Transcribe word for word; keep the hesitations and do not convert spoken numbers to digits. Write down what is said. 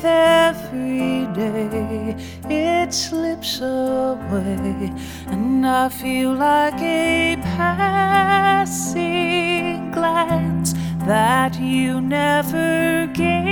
with every day it slips away, and I feel like a passing glance that you never gave.